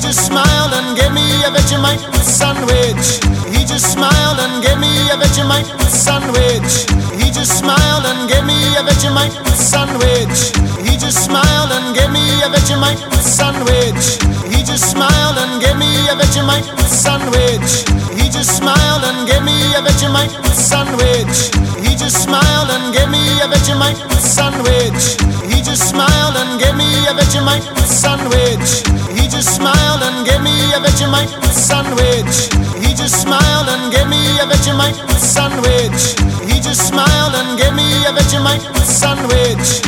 just smiled and gave me a Vegemite sandwich. He just smiled and gave me a Vegemite sandwich. He just smiled and gave me a Vegemite sandwich. He just smiled and gave me a Vegemite sandwich. He just smiled and gave me a Vegemite sandwich. He just smiled and gave me a Vegemite sandwich. He just smiled and gave me a Vegemite sandwich. He just smiled and gave me a Vegemite sandwich. He just smiled and gave me a Vegemite sandwich. He just smiled and gave me a Vegemite sandwich. He just smiled and gave me a Vegemite sandwich.